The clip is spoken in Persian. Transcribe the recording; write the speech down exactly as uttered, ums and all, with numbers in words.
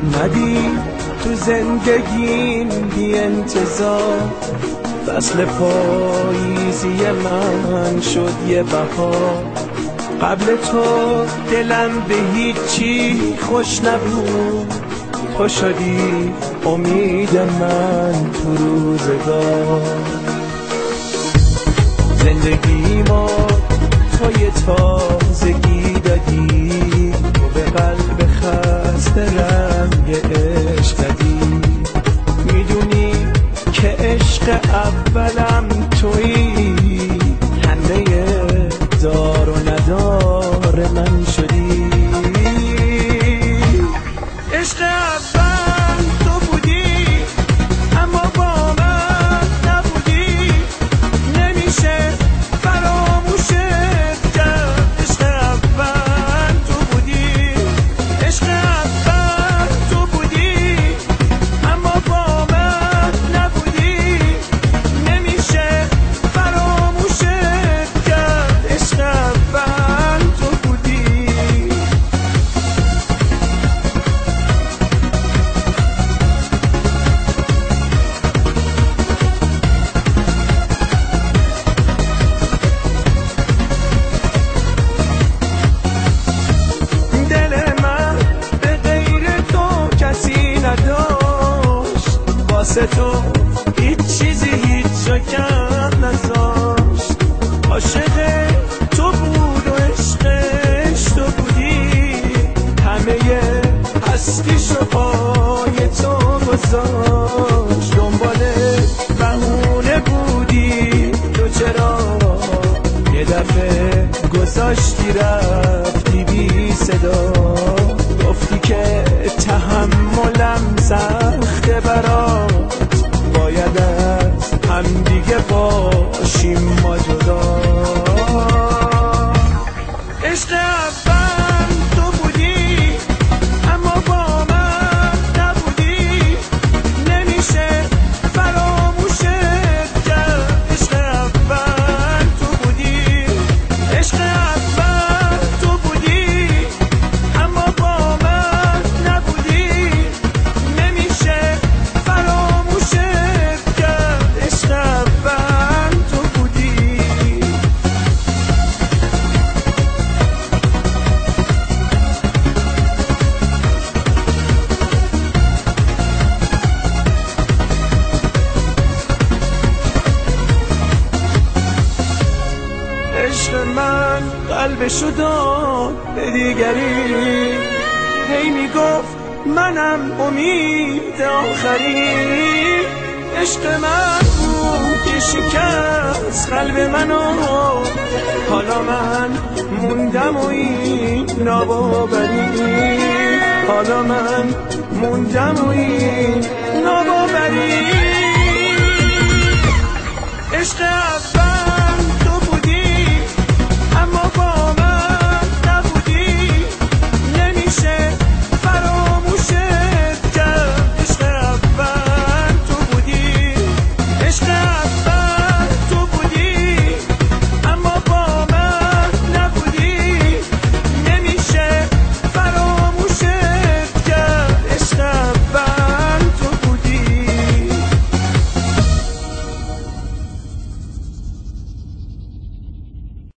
اومدی تو زندگیم بی انتظار، فصل پاییزی من شد یه بهار. قبل تو دلم به هیچی خوش نبود، تو شدی امید من تو روزگار. زندگی ما تو یه تازگی دادی، تو به قلب خسته رنگ عشق دادی. میدونی که عشق اولم تویی، همه دار و ندار من شدی. عشق اول تو بودی اما با من نبودی، نمیشه فراموشت کرد. عشق اول تو بودی، عشق اول تو بودی اما با من نبودی، نمیشه فراموشت کرد. عشق اول تو بودی. نداشت واسه تو هیچ چیزی هیچ جا کم نذاشت. عاشق تو بود و عشقش تو بودی، همه هستیشو پای تو گذاشت. دنبال بهونه بودی تو، چرا یه دفعه گذاشتی رفتی بی صدا؟ گفتی که تحملم سخته برات، باید از هم دیگه باشیم ما جدا. عشق اول تو بودی اما با من نبودی، نمیشه فراموشت کرد. عشق اول تو بودی، عشق اول تو بودی اما با من نبودی، نمیشه فراموشت کرد. عشق اول تو بودی. عشق من قلبشو داد به دیگری، هی میگفت منم امید آخری. عشق من بود که شکست قلب منو، حالا من موندم و این ناباوری. حالا من موندم و این ناباوری. عشق